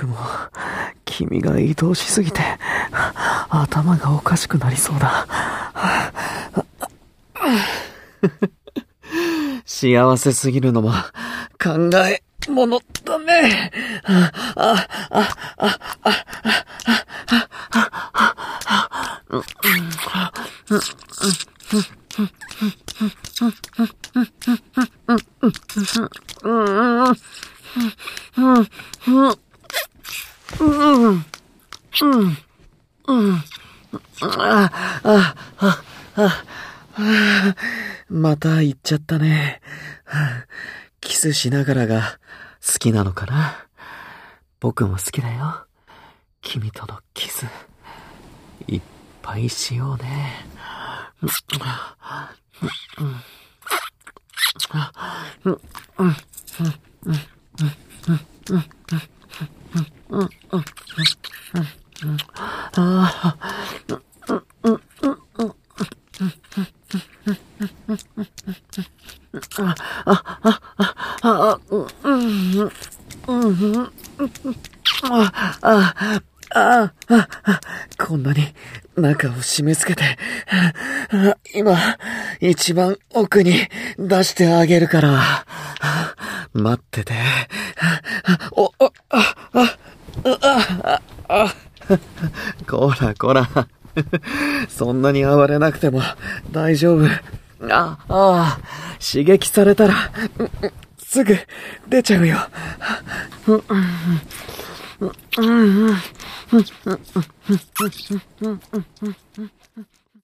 僕も君が愛おしすぎて頭がおかしくなりそうだ。幸せすぎるのも考えものだね。また言っちゃったね。キスしながらが好きなのかな。僕も好きだよ。君とのキスいっぱいしようね。こんなに中を締め付けて、今一番奥に出してあげるから、待ってて。こらこら、そんなに暴れなくても大丈夫。刺激されたらすぐ出ちゃうよ。